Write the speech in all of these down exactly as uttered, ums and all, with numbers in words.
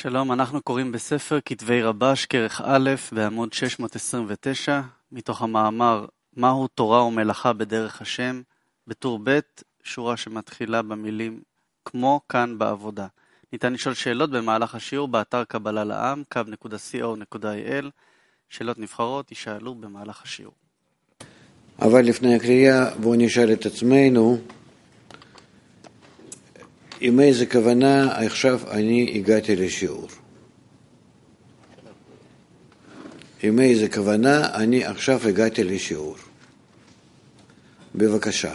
שלום, אנחנו קוראים בספר כתבי רבש, כרך א', בעמוד שש מאות עשרים ותשע, מתוך המאמר מהו תורה ומלאכה בדרך השם, בטור ב', שורה שמתחילה במילים כמו כאן בעבודה. ניתן לשאול שאלות במהלך השיעור באתר קבלה לעם, קו נקודה סי או נקודה איי אל. שאלות נבחרות יישאלו במהלך השיעור. אבל לפני הקריאה בואו נשאל את עצמנו, עם איזה כוונה עכשיו אני הגעתי לשיעור? עם איזה כוונה אני עכשיו הגעתי לשיעור? בבקשה.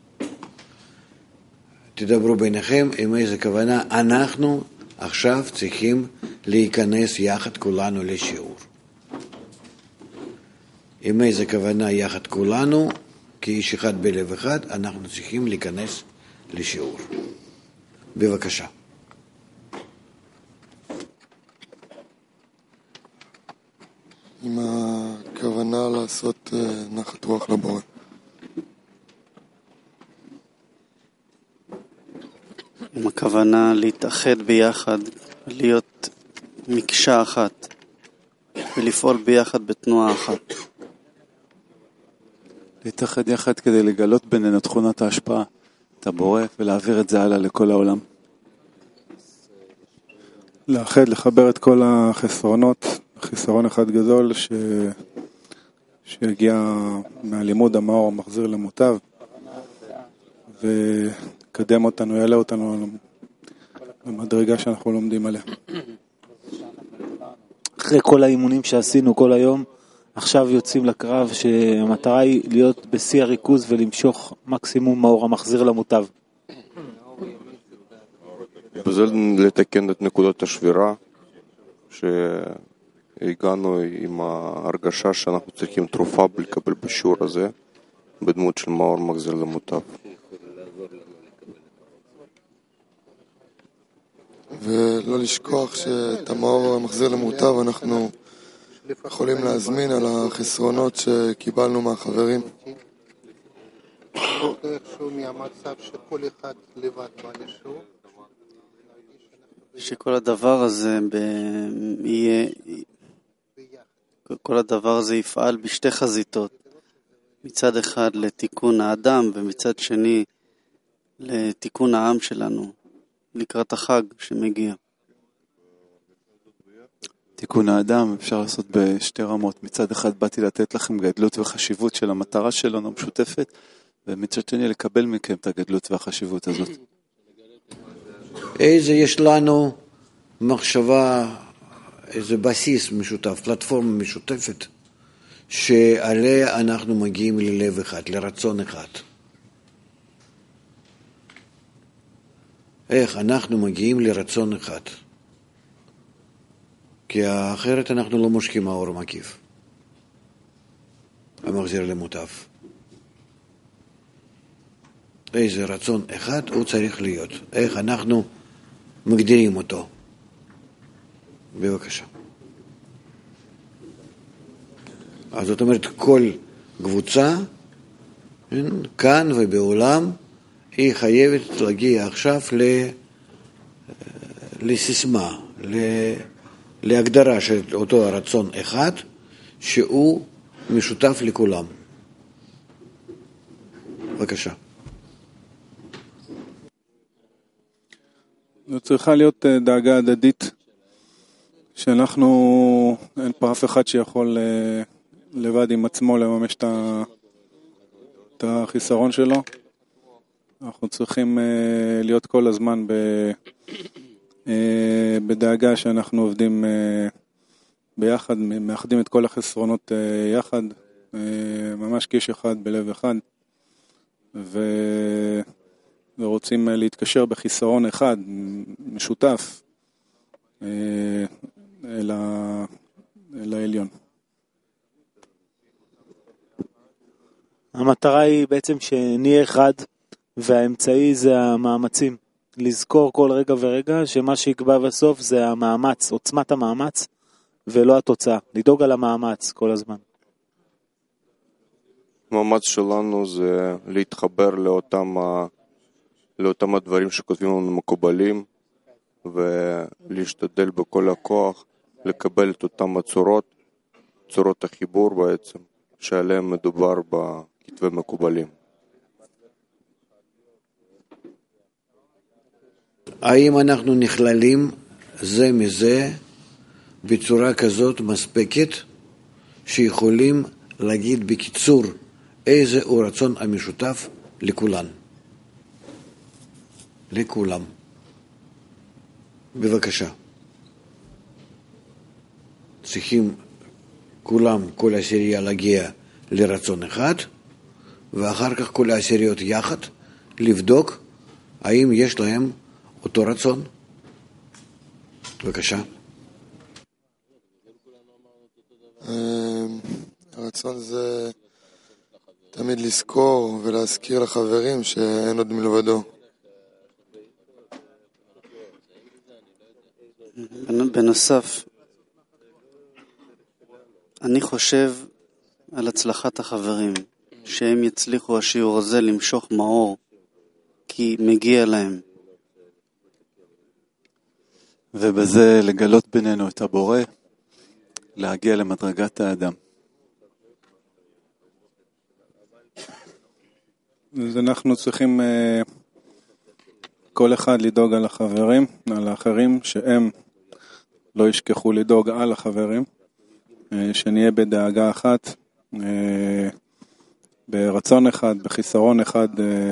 תדברו ביניכם עם איזה כוונה אנחנו עכשיו צריכים להיכנס יחד כולנו לשיעור. עם איזה כוונה יחד כולנו, כאיש אחד בלב אחד, אנחנו צריכים להיכנס לשיעור. בבקשה. עם הכוונה לעשות נחת רוח לבורא. עם הכוונה להתאחד ביחד, להיות מקשה אחת, ולפעול ביחד בתנועה אחת. להתאחד יחד כדי לגלות בינינו תכונת ההשפעה, את הבורא, ולהעביר את זה הלאה לכל העולם. לאחד, לחבר את כל החסרונות, חיסרון אחד גדול ש... שיגיע מהלימוד המאור המחזיר למוטב, וקדם אותנו, יעלה אותנו במדרגה שאנחנו לומדים עליה. אחרי כל האימונים שעשינו כל היום, עכשיו יוצאים לקרב שהמטרה היא להיות בשיא הריכוז ולמשוך מקסימום מאור המחזיר למוטב. וזה לתקן את נקודות השבירה שהגענו עם ההרגשה שאנחנו צריכים תרופה לקבל בשיעור הזה בדמות של מאור מחזיר למוטב. ולא לשכוח שאת המאור המחזיר למוטב אנחנו יכולים להזמין על החסרונות שקיבלנו מהחברים. שכל הדבר הזה יהיה, כל הדבר הזה יפעל בשתי חזיתות, מצד אחד לתיקון האדם ומצד שני לתיקון העם שלנו לקראת החג שמגיע. תיקון האדם אפשר לעשות בשתי רמות. מצד אחד באתי לתת לכם גדלות וחשיבות של המטרה שלנו המשותפת, ומצד שני לקבל מכם את הגדלות והחשיבות הזאת. איזה יש לנו מחשבה, איזה בסיס משותף, פלטפורמה משותפת, שעליה אנחנו מגיעים ללב אחד, לרצון אחד. איך אנחנו מגיעים לרצון אחד? כי אחרת אנחנו לא מושכים האור המקיף, המחזיר למוטב. איזה רצון אחד הוא צריך להיות, איך אנחנו מגדירים אותו. בבקשה. אז זאת אומרת, כל קבוצה כאן ובעולם היא חייבת להגיע עכשיו לסיסמה, להגדרה של אותו הרצון אחד שהוא משותף לכולם. בבקשה. זו צריכה להיות דאגה הדדית, שאנחנו, אין פה אף אחד שיכול לבד עם עצמו לממש את החיסרון שלו. אנחנו צריכים להיות כל הזמן בדאגה שאנחנו עובדים ביחד, מאחדים את כל החסרונות יחד, ממש כאיש אחד בלב אחד, ו... ורוצים להתקשר בחיסרון אחד, משותף, אל, ה... אל העליון. המטרה היא בעצם שנהיה אחד, והאמצעי זה המאמצים. לזכור כל רגע ורגע שמה שיקבע בסוף זה המאמץ, עוצמת המאמץ, ולא התוצאה. לדאוג על המאמץ כל הזמן. המאמץ שלנו זה להתחבר לאותם, לאותם הדברים שכותבים לנו מקובלים, ולהשתדל בכל הכוח לקבל את אותם הצורות, צורות החיבור בעצם, שעליהם מדובר בכתבי מקובלים. האם אנחנו נכללים זה מזה בצורה כזאת מספקת שיכולים להגיד בקיצור איזה הוא רצון המשותף לכולן? לכולם. בבקשה. צריכים כולם, כל העשירייה להגיע לרצון אחד, ואחר כך כל העשיריות יחד לבדוק האם יש להם אותו רצון. בבקשה. הרצון זה תמיד לזכור ולהזכיר לחברים שאין עוד מלבדו. בנוסף, אני חושב על הצלחת החברים, שהם יצליחו השיעור הזה למשוך מאור, כי מגיע להם. ובזה לגלות בינינו את הבורא, להגיע למדרגת האדם. אז אנחנו צריכים כל אחד לדאוג על החברים, על האחרים, שהם לא ישכחו לדאוג על החברים, שנהיה בדאגה אחת, ברצון אחד, בחיסרון אחד,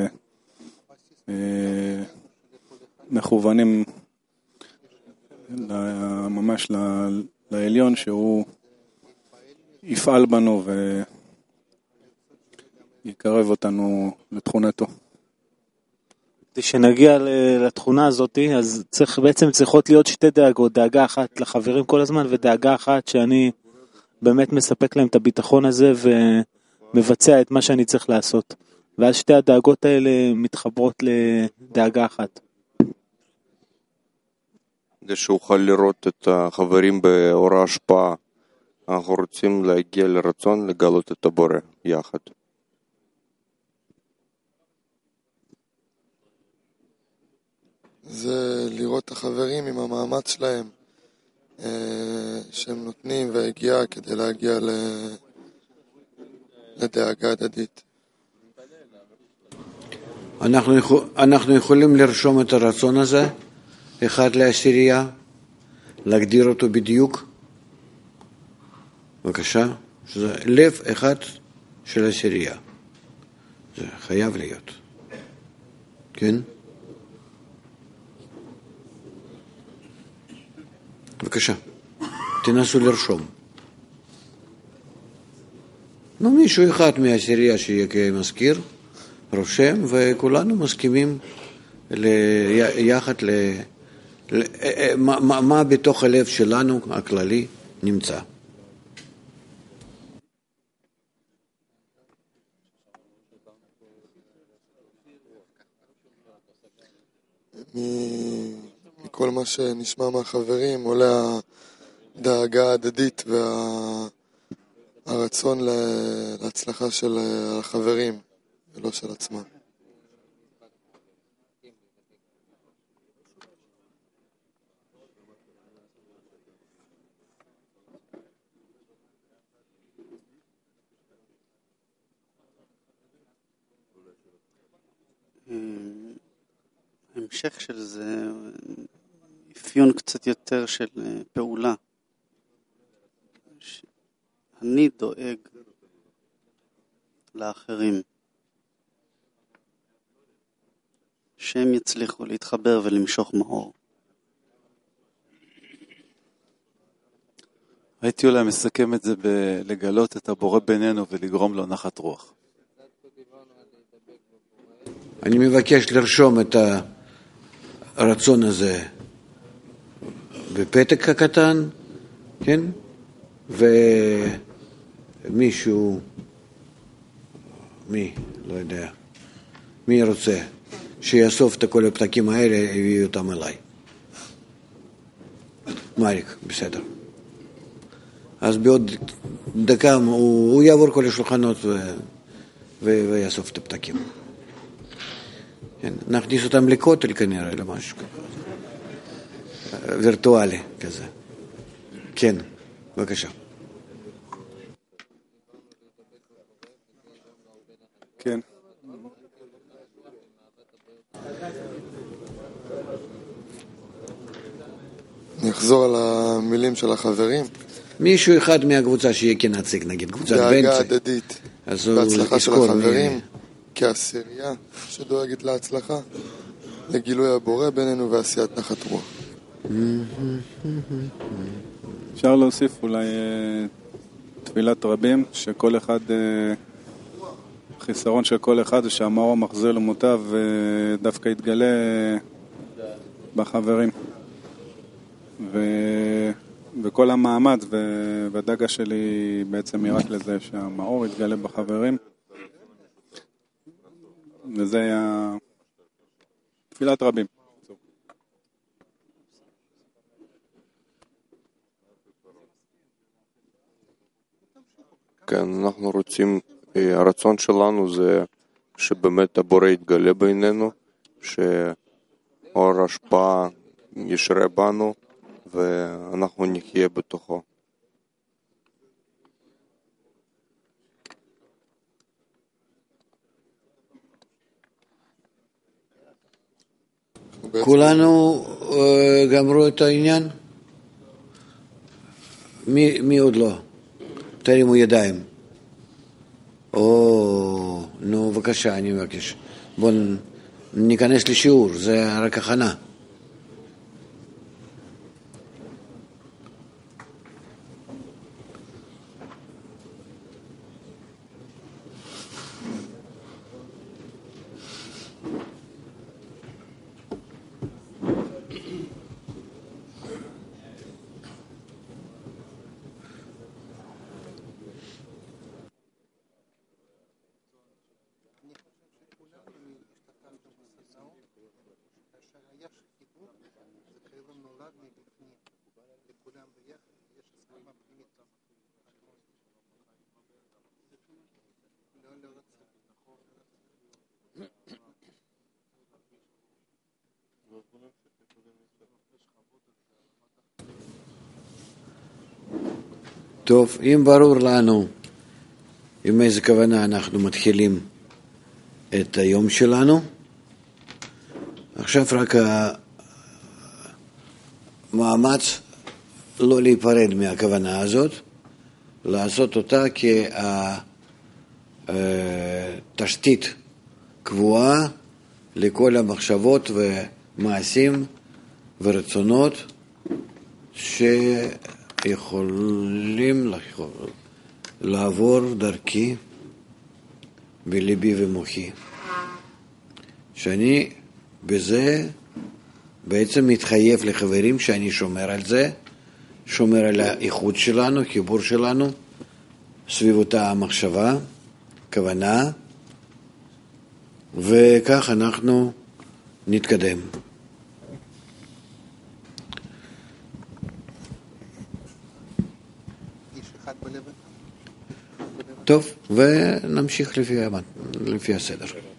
מכוונים ממש לעליון שהוא יפעל בנו ויקרב אותנו לתכונתו. כשנגיע לתכונה הזאת, אז צריך, בעצם צריכות להיות שתי דאגות, דאגה אחת לחברים כל הזמן ודאגה אחת שאני באמת מספק להם את הביטחון הזה ומבצע את מה שאני צריך לעשות. ואז שתי הדאגות האלה מתחברות לדאגה אחת. כדי שאוכל לראות את החברים באור ההשפעה, אנחנו רוצים להגיע לרצון לגלות את הבורא יחד. זה לראות את החברים עם המאמץ שלהם, שהם נותנים והגיעה כדי להגיע לדאגה הדדית. אנחנו, יכול, אנחנו יכולים לרשום את הרצון הזה, אחד לעשירייה, להגדיר אותו בדיוק. בבקשה, שזה לב אחד של עשירייה. זה חייב להיות. כן? בבקשה, תנסו לרשום. נו, מישהו אחד מהעשירייה שיהיה כמזכיר, רושם, וכולנו מסכימים יחד ל... מה, מה, מה בתוך הלב שלנו הכללי נמצא. מכל מה שנשמע מהחברים עולה הדאגה ההדדית והרצון להצלחה של החברים ולא של עצמם. המשך של זה, אפיון קצת יותר של פעולה. אני דואג לאחרים, שהם יצליחו להתחבר ולמשוך מאור. הייתי אולי מסכם את זה בלגלות את הבורא בינינו ולגרום לו נחת רוח. אני מבקש לרשום את הרצון הזה בפתק הקטן, כן? ומישהו, מי, לא יודע, מי רוצה שיאסוף את כל הפתקים האלה, יביאו אותם אליי. מריק, בסדר. אז בעוד דקה הוא, הוא יעבור כל השולחנות ו, ו, ויאסוף את הפתקים. כן, נכניס אותם לכותל כנראה, למשהו כזה. וירטואלי כזה. כן, בבקשה. כן. אני אחזור על המילים של החברים. מישהו אחד מהקבוצה שיהיה כנציג, נגיד, קבוצת בנצי. דאגה הדדית, בהצלחה של החברים, כעשירייה שדואגת להצלחה, לגילוי הבורא בינינו ועשיית נחת רוח. אפשר להוסיף אולי תפילת רבים, שכל אחד, חיסרון של כל אחד זה שהמאור מחזיר למוטב ודווקא יתגלה בחברים. ו... וכל המאמץ והדאגה שלי בעצם היא רק לזה שהמאור יתגלה בחברים, וזה היה תפילת רבים. כן, אנחנו רוצים, הרצון שלנו זה שבאמת הבורא יתגלה בינינו, שאור השפעה ישרה בנו ואנחנו נחיה בתוכו. כולנו גמרו את העניין? מי, מי עוד לא? תרימו ידיים. או, נו, בבקשה, אני מבקש. בואו ניכנס לשיעור, זה רק הכנה. טוב, אם ברור לנו עם איזה כוונה אנחנו מתחילים את היום שלנו, עכשיו רק המאמץ לא להיפרד מהכוונה הזאת, לעשות אותה כתשתית קבועה לכל המחשבות ומעשים ורצונות שיכולים לעבור דרכי בליבי ומוחי, שאני בזה בעצם מתחייב לחברים שאני שומר על זה, שומר על האיחוד שלנו, חיבור שלנו, סביב אותה המחשבה, כוונה, וכך אנחנו נתקדם. טוב, ונמשיך לפי, לפי הסדר.